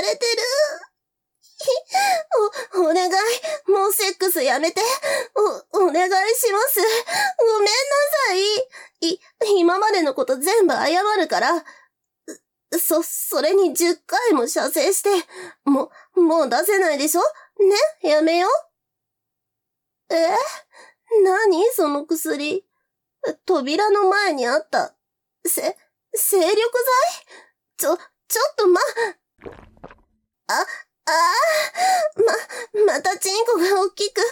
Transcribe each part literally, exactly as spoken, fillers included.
れてる。お、お願い。もうセックスやめて。お、お願いします。ごめんなさい。い、今までのこと全部謝るから。そ、それにじゅっかいも射精して、もう、もう出せないでしょ？ね？やめよう。え？何その薬。扉の前にあった。せ、精力剤？ちょ、ちょっとま、あ、ああ、ま、またチンコが大きく、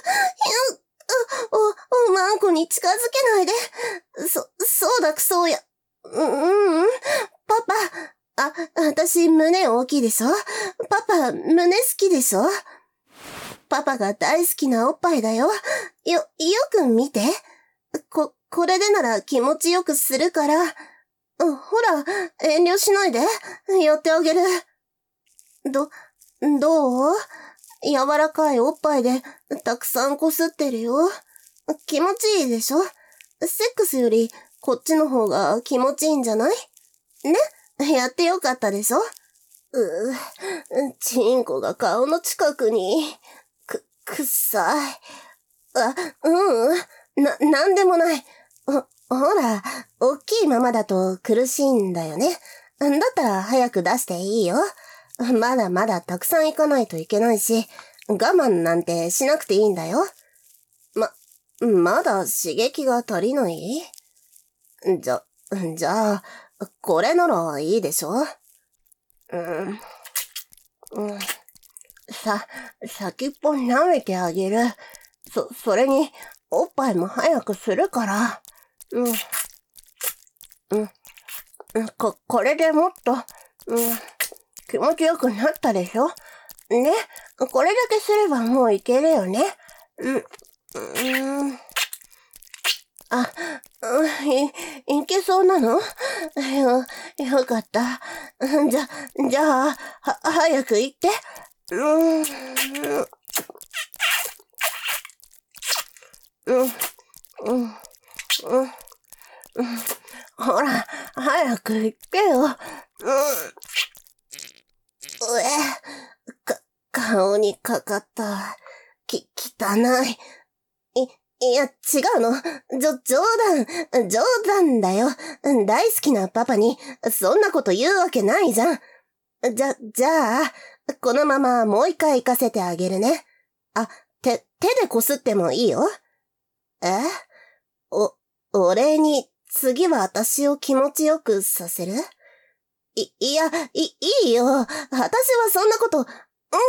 お、おまんこに近づけないで。そ、そうだクソや。う、うん、うん、パパ、あ、私胸大きいでしょ？パパ、胸好きでしょ？パパが大好きなおっぱいだよ。よ、よく見て。こ、これでなら気持ちよくするから。ほら、遠慮しないで。やってあげる。ど、どう？柔らかいおっぱいで、たくさんこすってるよ。気持ちいいでしょ？セックスより、こっちの方が気持ちいいんじゃない？ね？やってよかったでしょ？うぅ、チンコが顔の近くに。く、くっさい。あ、ううん。な、なんでもない。ほ、ほら、おっきいままだと苦しいんだよね。だったら早く出していいよ。まだまだたくさん行かないといけないし、我慢なんてしなくていいんだよ。ま、まだ刺激が足りない？じゃ、じゃあ、これならいいでしょ？うん。うん。さ、先っぽ舐めてあげる。そ、それに、おっぱいも早くするから。うん。うん。こ、これでもっと、うん、気持ちよくなったでしょ？ね。これだけすればもういけるよね。うん。うん。あ、うん、い、いけそうなの？よ、よかった。じゃ、じゃあ、は、早く行って。うん。うん。うん。うん。うん。ほら、早く行ってよ。うん。うえ、か、顔にかかった。き、汚い。い、いや、違うの。じょ、冗談、冗談だよ。大好きなパパに、そんなこと言うわけないじゃん。じゃ、じゃあ、このままもう一回行かせてあげるね。あ、手、手でこすってもいいよ。え？お、お礼に、次は私を気持ちよくさせる？い、いや、い、いいよ。私はそんなこと、うん。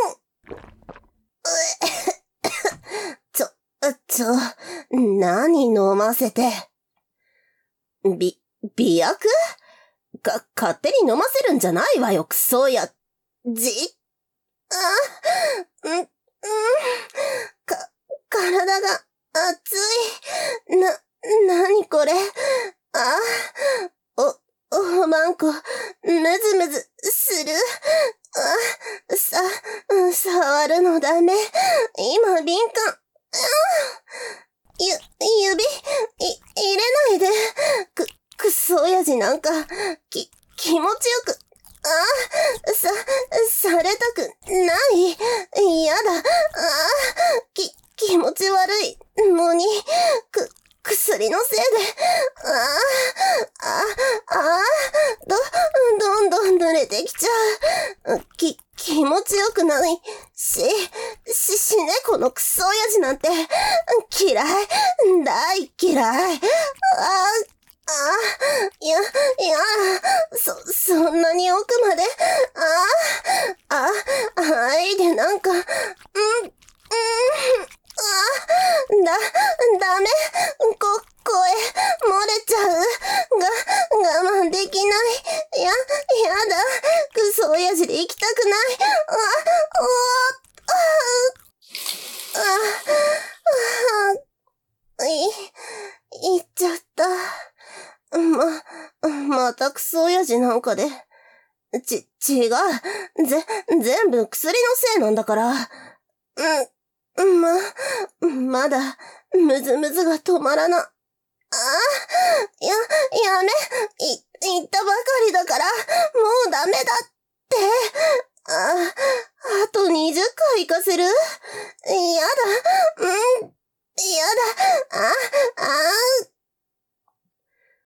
ちょ、ちょ、何飲ませて。び、美薬？か、勝手に飲ませるんじゃないわよ、クソや。じ、あ、うん、うん、か、体が熱い。な、なにこれ。あ、お、おまんこ、むずむず、する。あ、さ、触るのダメ。今、敏感。ゆ、指、い、入れないで。く、くそ親父なんか、き、気持ちよく、あ、さ、されたくない。やだ。あ、き、気持ち悪いのに、く、薬のせいで、ああ、ああ、ど、どんどん濡れてきちゃう。き、気持ちよくない。し、し、死ね、このクソ親父なんて。嫌い。大嫌い。ああ、ああ、いや、いや、そ、そんなに奥まで。ああ、あ、はいでなんか、うん、うん、あ、だ、ダメ。こ、声、漏れちゃう。が、我慢できない。や、やだ。クソ親父で行きたくない。あ、おあ、あ、あ、い、行っちゃった。ま、またクソ親父なんかで。ち、違う。ぜ、全部薬のせいなんだから。うん、ま、まだ、むずむずが止まらな。ああ、や、やめ、い、言ったばかりだから、もうダメだって。あする？やだ。うん。やだ。あ。